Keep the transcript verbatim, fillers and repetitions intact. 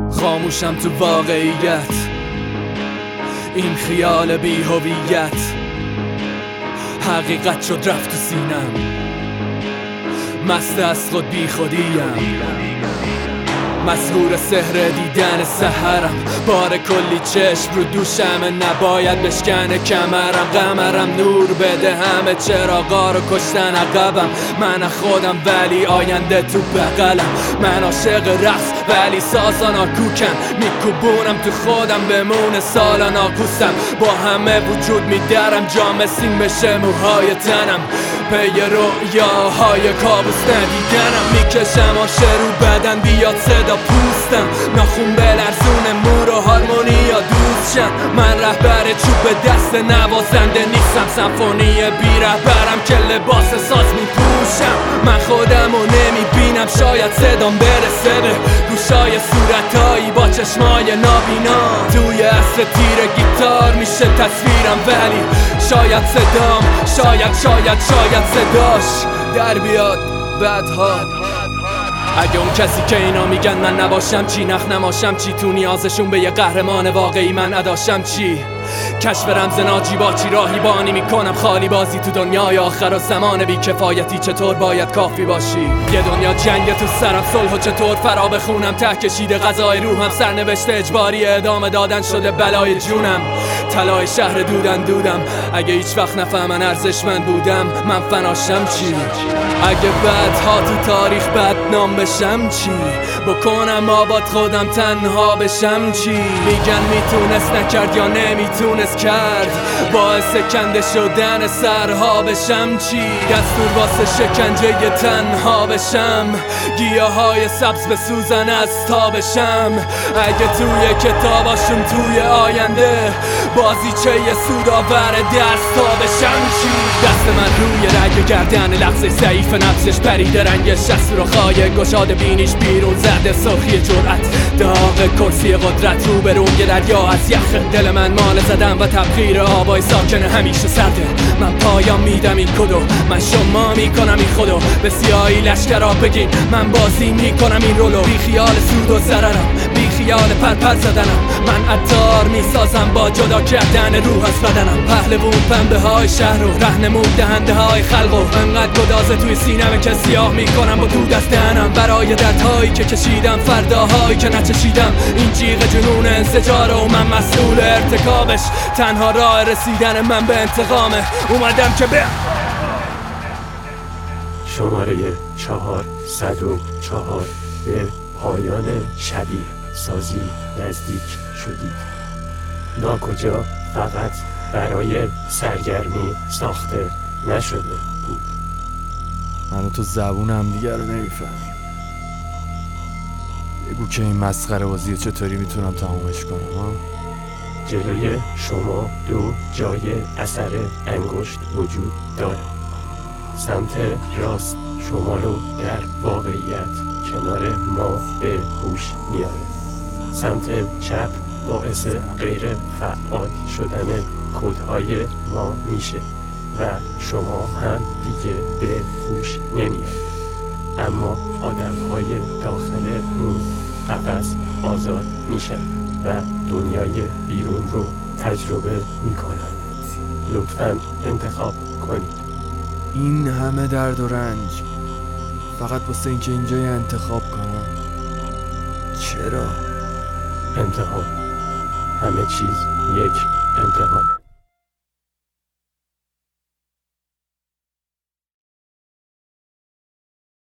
خاموشم تو واقعیت، این خیال بی هویت حقیقت شد رفت تو سینم، مست از خود بی خودیم، مسحور سحر دیدن سحرم، بار کلی چشم رو دوشم، نباید بشکنه کمرم، قمرم نور بده همه چراغا رو کشتن عقبم، من خودم ولی آینده تو بغلم، من عاشق رقص ولی سازا ناکوکم، میکوبونم تو خودم بمونه سالا ناکوسم، با همه وجود میدرم جام سیم بشه موهای تنم، پی رویاهای کابوس ندیدنم، میکشم آشه رو بدن بیاد صدا پوستم، ناخون بلرزونه مور و هارمونیا دوست شم، من رهبر چوب دست نوازنده نیستم، سمفونی بی رهبرم که لباس ساز میپوشم، من خودم رو نمیبینم شاید صدام برسه به گوشای صورتایی با چشمای نابینا، توی اصل تیر گیتار میشه تصویرم، ولی شاید صدام شاید شاید شاید صداش در بیاد بعدها. اگه اون کسی که اینا میگن من نباشم چی، نخ نماشم چی، تو نیازشون به یه قهرمان واقعی من نداشتم چی، کشف رمز ناجیبا چی، راهی بانی میکنم خالی بازی تو دنیای آخر و زمان بی کفایتی، چطور باید کافی باشی، یه دنیا جنگ تو سرم صلح و چطور فرا بخونم، ته کشیده غذای روحم، سرنوشت اجباری ادامه دادن شده بلای جونم، طلای شهر دودن دودم، اگه هیچ وقت نفهمن ارزشمند بودم من فناشم چی، اگه بعدها تو تاریخ بدنام بشم چی، بکنم آباد خودم تنها بشم چی، میگن میتونست نکرد یا نمیتونست کرد، باعث کنده شدن سرها بشم چی، دستور واسه شکنجه تنها بشم، گیاهای سبز بسوزن از تا بشم، اگه توی کتاباشون توی آینده بازیچه سودآور دستا بشم چی، دست من روی رگ گردن لحظه ضعیف نفسش پریده رنگش از سوراخ‌های گشاده بینیش بیرون زده سرخی جرأت، داغ کرسی قدرت رو به روی دریا از یخ، دل من مال زدم و تبخیر آبای ساکن همیشه سرده، من پایان میدم این کدو، من شما میکنم این خودو، به سیاهی لشکرها بگین من بازی میکنم این رولو، بی خیال سود و ضررم، بی خیال پرپر زدنم، من عطار میسازم با جدا کردن روح از بدنم، پهلوون پنبه های شهر و رهنمون دهنده های خلق و انقدر گدازه توی سینم که سیاه میکنم با دود از دهنم، برای دردهایی که کشیدم فرداهایی که نچشیدم، این جیغ جنون انزجاره و من مسئول ارتکابش، تنها راه رسیدن من به انتقامه، اومدم که به شماره چهار صد و چهار به پایان شبیه سازی نزدیک شدید. ناکجا فقط برای سرگرمی ساخته نشده بود. من و تو زبون هم دیگر رو نمیفهمیم، بگو که این مسخره بازی چطوری میتونم تمامش کنم ها؟ جلوی شما دو جای اثر انگشت وجود داره، سمت راست شما رو در واقعیت کنار ما به هوش میاره، سمت چپ باعث غیر فعال شدن کودهای ما میشه و شما هم دیگه به هوش نمیاد، اما آدمهای داخل اون قفس آزاد میشن و دنیای بیرون رو تجربه میکنن. لطفاً انتخاب کنید. این همه درد و رنج فقط واسه اینکه اینجای انتخاب کنم؟ چرا؟ امتحان، همه چیز یک امتحانه.